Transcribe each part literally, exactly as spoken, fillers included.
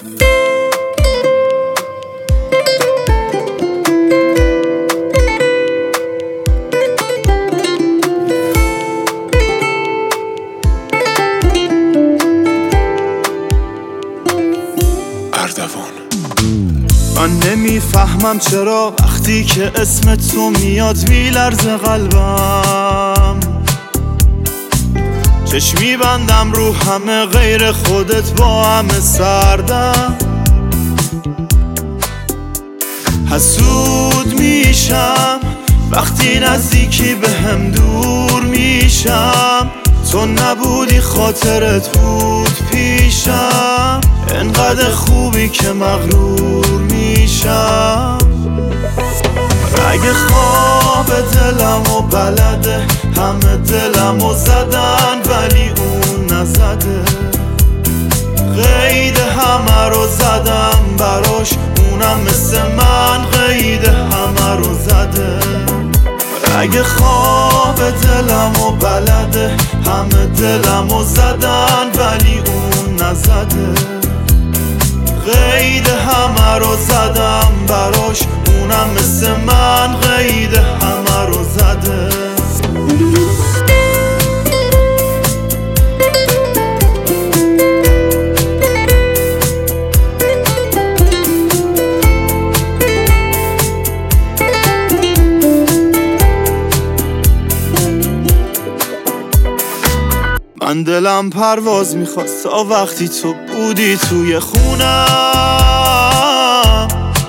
من نمیفهمم چرا وقتی که اسم تو میاد میلرزه قلبم، چشمی بندم رو همه غیر خودت با همه سردم، حسود میشم وقتی نزدیکی به هم دور میشم، تو نبودی خاطرت بود پیشم، انقدر خوبی که مغرور میشم. رگ خواب دلم و بلده همه دلم و زدن ولی اون نزده، قید همه رو زدم براش اونم مثل من قید همه رو زده. رگ خواب دلم و بلده همه دلم و زدن ولی اون نزده، قید همه رو زدم براش اونم مثل من قید همه رو زده. من دلم پرواز میخواست تا وقتی تو بودی توی خونم،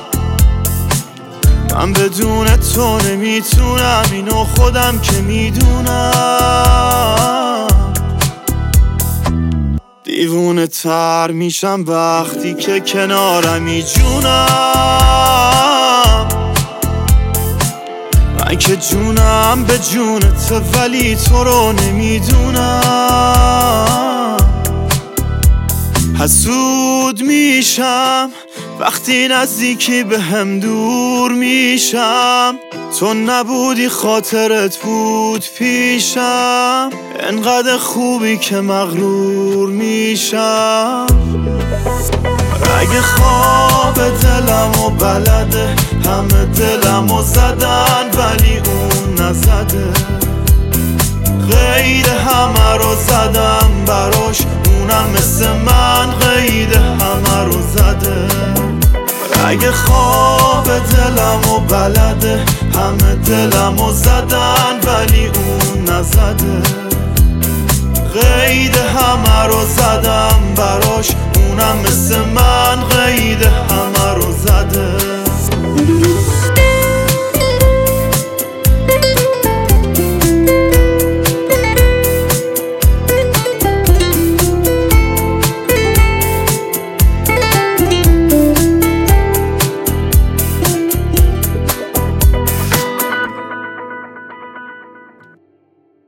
من بدون تو نمیتونم اینو خودم که میدونم، دیوونه تر میشم وقتی که کنارمی جونم، من که جونم به جونت ولی تو رو نمیدونم، حسود میشم وقتی نزدیکی به هم دور میشم، تو نبودی خاطرت بود پیشم، انقدر خوبی که مغرور میشم. رگ خواب دلم و بلده همه دلم و زدن ولی اون نزده، قید همه رو زدم براش اونم مثل من قید همه رو زده. رگ خواب دلم و بلده همه دلم و زدن ولی اون نزده، قید همه رو زدم براش اونم مثل من